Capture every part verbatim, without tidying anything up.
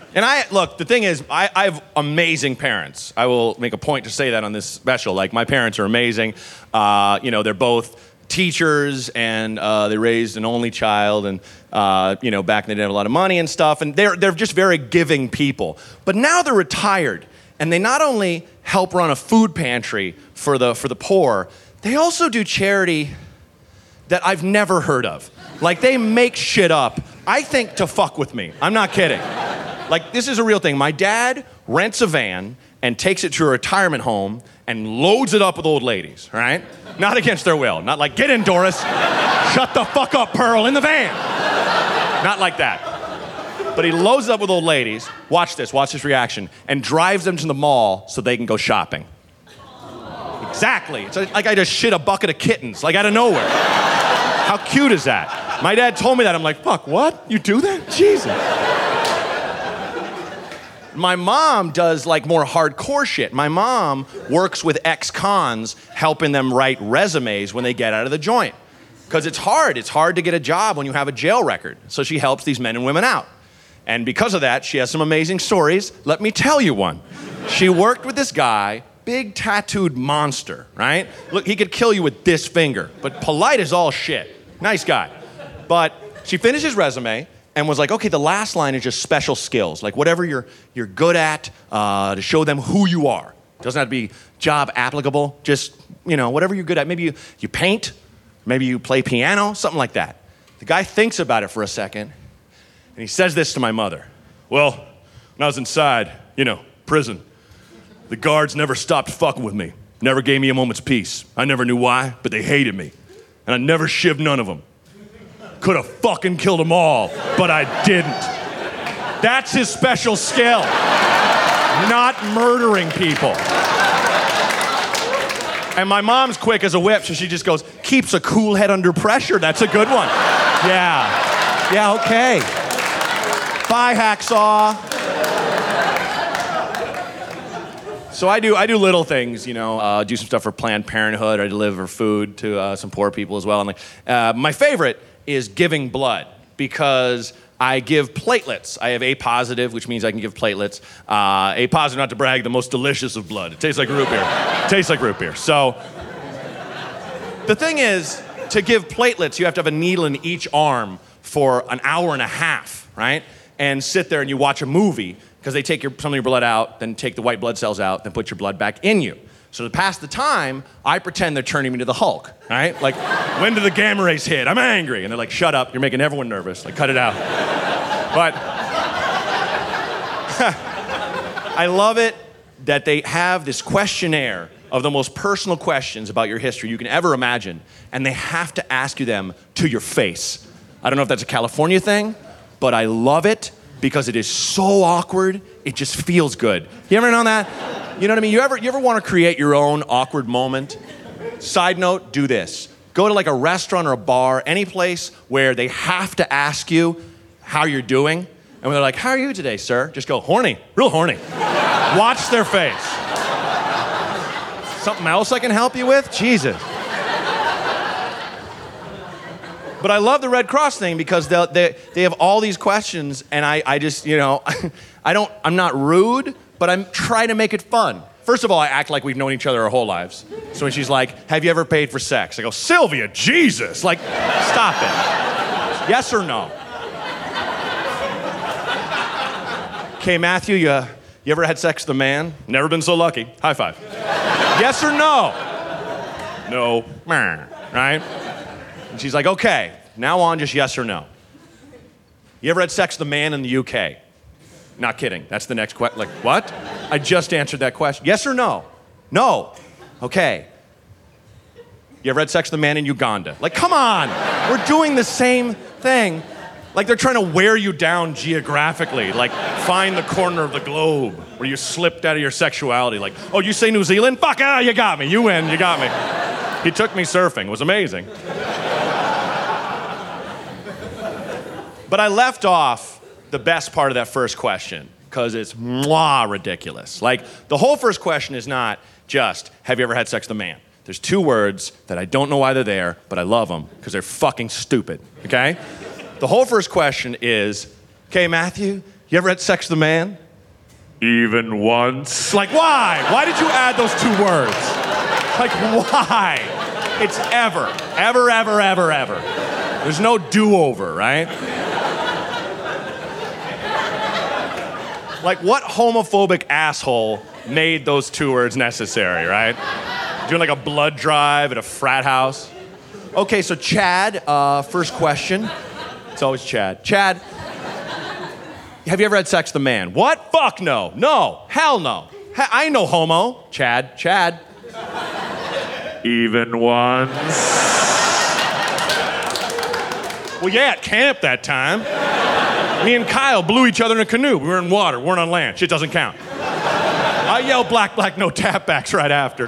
And I, look, the thing is, I, I have amazing parents. I will make a point to say that on this special. Like, my parents are amazing. Uh, you know, they're both teachers, and uh, they raised an only child, and uh, you know, back then they didn't have a lot of money and stuff, and they're they're just very giving people. But now they're retired, and they not only help run a food pantry for the for the poor, they also do charity that I've never heard of. Like, they make shit up, I think, to fuck with me. I'm not kidding. Like, this is a real thing. My dad rents a van and takes it to a retirement home and loads it up with old ladies, right? Not against their will. Not like, get in, Doris. Shut the fuck up, Pearl, in the van. Not like that. But he loads it up with old ladies, watch this, watch this reaction, and drives them to the mall so they can go shopping. Exactly. It's like I just shit a bucket of kittens, like out of nowhere. How cute is that? My dad told me that. I'm like, fuck, what? You do that? Jesus. My mom does like more hardcore shit. My mom works with ex-cons, helping them write resumes when they get out of the joint. Because it's hard. It's hard to get a job when you have a jail record. So she helps these men and women out. And because of that, she has some amazing stories. Let me tell you one. She worked with this guy, big tattooed monster, right? Look, he could kill you with this finger, but polite as all shit. Nice guy. But she finished his resume and was like, okay, the last line is just special skills, like whatever you're you're good at, uh, to show them who you are. Doesn't have to be job applicable, just, you know, whatever you're good at. Maybe you, you paint, maybe you play piano, something like that. The guy thinks about it for a second, and he says this to my mother. Well, when I was inside, you know, prison, the guards never stopped fucking with me, never gave me a moment's peace. I never knew why, but they hated me, and I never shivved none of them. Could have fucking killed them all, but I didn't. That's his special skill. Not murdering people. And my mom's quick as a whip, so she just goes, keeps a cool head under pressure. That's a good one. Yeah. Yeah, okay. Bye, Hacksaw. So I do I do little things, you know, uh, do some stuff for Planned Parenthood. I deliver food to uh, some poor people as well. And like, uh, my favorite is giving blood, because I give platelets. I have A positive, which means I can give platelets. Uh, A positive, not to brag, the most delicious of blood. It tastes like root beer. It tastes like root beer. So the thing is, to give platelets, you have to have a needle in each arm for an hour and a half, right? And sit there and you watch a movie, because they take your, some of your blood out, then take the white blood cells out, then put your blood back in you. So to pass the time, I pretend they're turning me to the Hulk, right? Like, when do the gamma rays hit? I'm angry. And they're like, shut up, you're making everyone nervous. Like, cut it out. But I love it that they have this questionnaire of the most personal questions about your history you can ever imagine, and they have to ask you them to your face. I don't know if that's a California thing, but I love it because it is so awkward, it just feels good. You ever know that? You know what I mean? You ever, you ever want to create your own awkward moment? Side note, do this. Go to like a restaurant or a bar, any place where they have to ask you how you're doing. And when they're like, how are you today, sir? Just go, horny, real horny. Watch their face. Something else I can help you with? Jesus. But I love the Red Cross thing because they they they have all these questions, and I, I just, you know, I don't, I'm not rude, but I'm trying to make it fun. First of all, I act like we've known each other our whole lives. So when she's like, have you ever paid for sex? I go, Sylvia, Jesus. Like, stop it. Yes or no? Okay, Matthew, you, uh, you ever had sex with a man? Never been so lucky. High five. Yes or no? No. Right? And she's like, okay, now on, just yes or no. You ever had sex with a man in the U K? Not kidding. That's the next question. Like, what? I just answered that question. Yes or no? No. Okay. You ever had sex with a man in Uganda? Like, come on. We're doing the same thing. Like, they're trying to wear you down geographically. Like, find the corner of the globe where you slipped out of your sexuality. Like, oh, you say New Zealand? Fuck, ah, you got me. You win. You got me. He took me surfing. It was amazing. But I left off the best part of that first question because it's mwah ridiculous. Like, the whole first question is not just, have you ever had sex with a man? There's two words that I don't know why they're there, but I love them because they're fucking stupid, okay? The whole first question is, okay, Matthew, You ever had sex with a man? Even once. Like, why? Why did you add those two words? Like, why? It's ever, ever, ever, ever, ever. There's no do-over, right? Like, what homophobic asshole made those two words necessary, right? Doing like a blood drive at a frat house. Okay, so Chad, uh, first question. It's always Chad. Chad, have you ever had sex with a man? What? Fuck no. No. Hell no. He- I ain't no homo. Chad. Chad. Even once. Well, yeah, at camp that time. Me and Kyle blew each other in a canoe. We were in water. We weren't on land. Shit doesn't count. I yelled black, black, no tapbacks right after.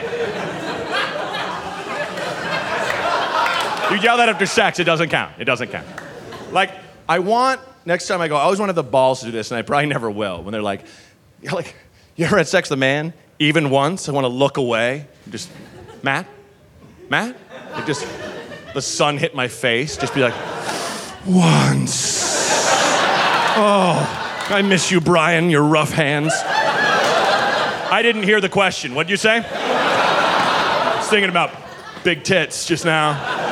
You yell that after sex, it doesn't count. It doesn't count. Like, I want, next time I go, I always want to have the balls to do this, and I probably never will. When they're like, you're like, you ever had sex with a man? Even once? I want to look away. Just, Matt? Matt? Like just, the sun hit my face. Just be like, once. Oh, I miss you, Brian, your rough hands. I didn't hear the question. What'd you say? I was thinking about big tits just now.